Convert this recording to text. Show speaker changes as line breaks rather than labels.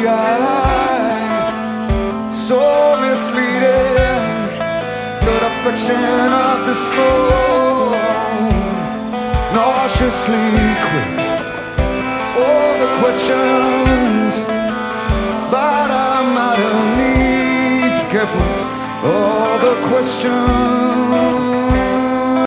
eye, so misleading. The affection of this phone, nauseously quick. All the questions, but I'm out of need. Be careful. All the questions.